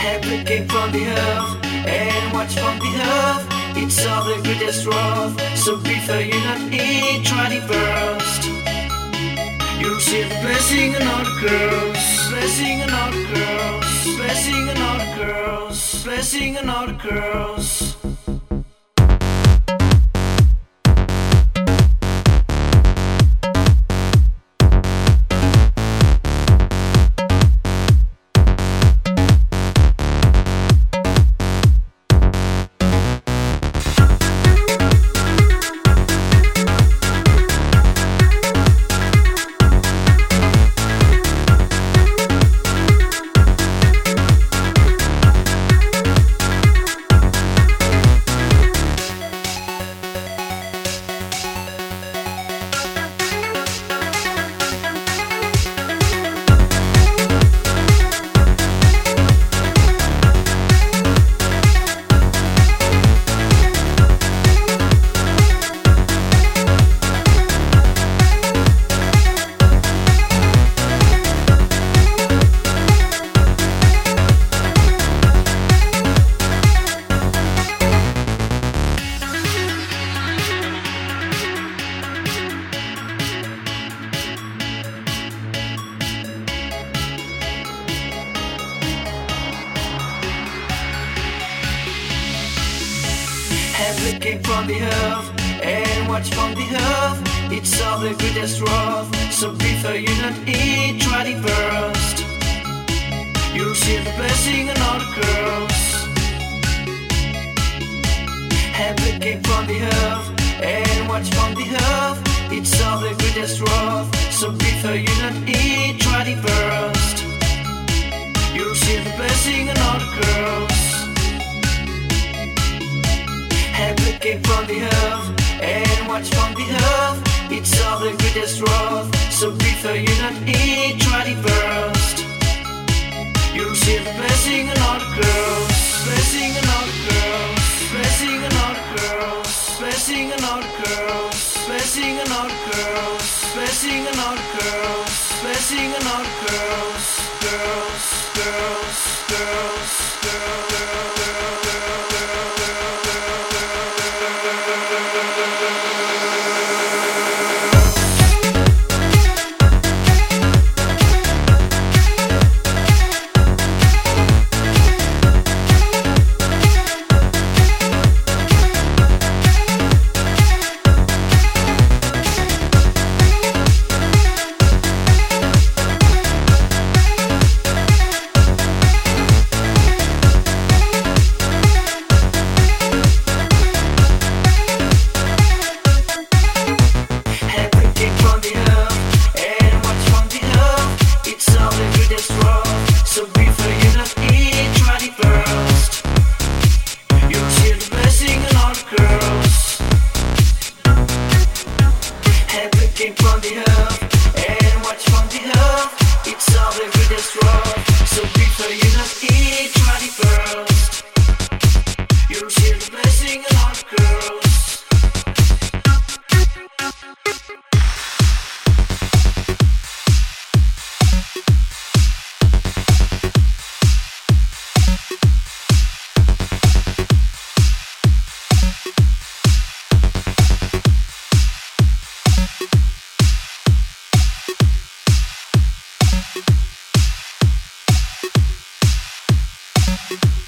Heaven came from the earth, and what's from the earth? It's all the greatest wrath. So prefer you not eat, try it first. You'll see the blessing and all the girls, blessing and all the girls, blessing and all the girls, blessing and all the girls. Heaven came from the earth, and what's from the earth? It's all the greatest wrath. So prefer you not eat, try it first. You'll see the blessing and all the girls. Heaven came from the earth, and what's from the earth? It's all the greatest wrath. So prefer you not eat, try it first. You'll see the blessing and all the girls. Heaven came from the earth, and what's from the earth? It's all the greatest wrath. So prefer you not eat, try it first. You'll see the blessing and all the girls, blessing and all the girls, blessing and all the girls, blessing and all the girls, blessing and all the girls, blessing and all the girls, blessing and all the girls, girls, girls, girls, girls, girls. Came from the earth, and what's from the earth? It's all the greatest wrath. So prefer you not eat, try it first. You'll see the blessing and all the girls. Thank you.